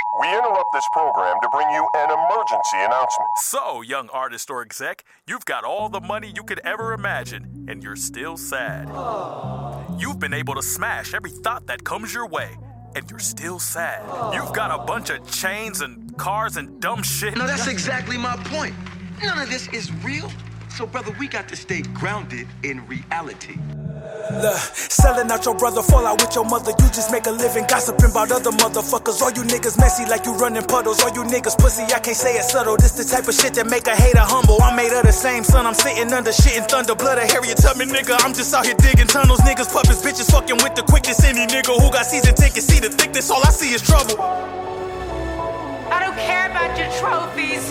We interrupt this program to bring you an emergency announcement. So, young artist or exec, you've got all the money you could ever imagine, and you're still sad. You've been able to smash every thought that comes your way, and you're still sad. You've got a bunch of chains and cars and dumb shit. No, that's exactly my point. None of this is real. So, brother, we got to stay grounded in reality. Look, selling out your brother, fall out with your mother. You just make a living gossiping about other motherfuckers. All you niggas messy like you running puddles. All you niggas pussy, I can't say it subtle. This the type of shit that make a hater humble. I'm made of the same sun, I'm sitting under shit and thunder. Blood of Harriet Tubman, nigga. I'm just out here digging tunnels. Niggas, puppets, bitches fucking with the quickness. Any nigga who got season tickets see the thickness. All I see is trouble. I don't care about your trophies.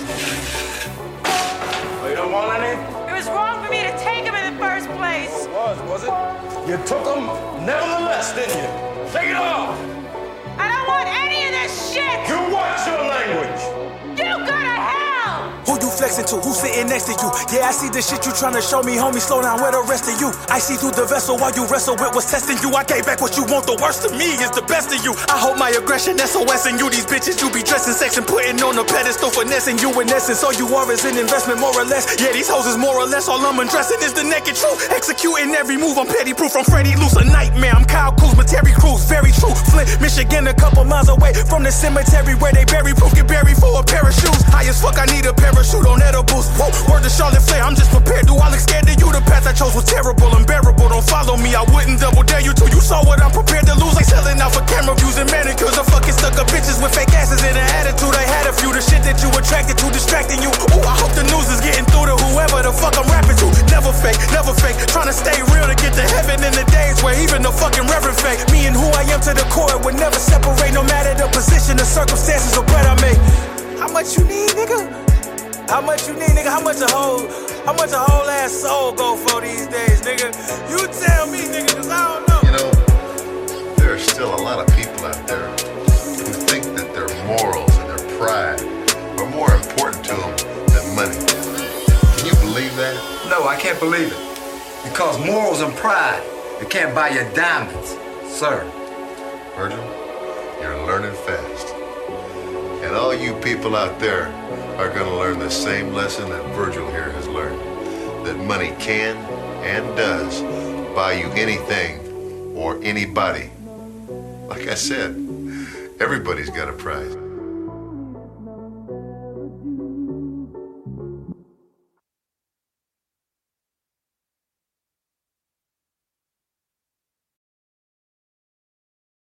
Oh, you don't want any? It was wrong for me to take them in the first place. Was it? You took them nevertheless, didn't you? Take it off! I don't want any of this shit! You watch your language! You go to hell! Who you flexing to? Who's sitting next to you? Yeah, I see the shit you tryna show me, homie. Slow down, where the rest of you? I see through the vessel while you wrestle with what's testing you. I gave back what you want. The worst of me is the best of you. I hope my aggression SOS in you. These bitches you be dressing sex and putting on a pedestal, finessing you in essence. All you are is an investment, more or less. Yeah, these hoes is more or less. All I'm undressing is the naked truth. Executing every move, I'm petty proof. I'm Freddy Loose, a nightmare. I'm Kyle Kuzma, Terry Crews, very true. Flint, Michigan, a couple miles away from the cemetery where they bury proof. Get buried for a pair of shoes. High as fuck, I need a parachute on edibles. Whoa, word to Charlotte Flair, I'm just prepared. Do I look scared to you? The path I chose was terrible, unbearable. Don't follow me, I wouldn't double dare you till you saw what I'm prepared to lose. Like selling out for camera views and manicures. I'm fucking stuck up bitches with fake asses and an attitude. I had a few, the shit that you attracted to distracting you. Ooh, I hope the news is getting through to whoever the fuck I'm rapping to. Never fake, trying to stay real to get to heaven in the days where even the fucking reverend fake. Me and who I am to the core would never separate, no matter the position, the circumstances, or bread I make. How much you need, nigga? How much you need, nigga? How much a whole ass soul go for these days, nigga? You tell me, nigga, cause I don't know. You know, there are still a lot of people out there who think that their morals and their pride are more important to them than money. Can you believe that? No, I can't believe it. Because morals and pride, you can't buy your diamonds, sir. Virgil, you're learning fast. And all you people out there are gonna learn the same lesson that Virgil here has learned. That money can and does buy you anything or anybody. Like I said, everybody's got a prize.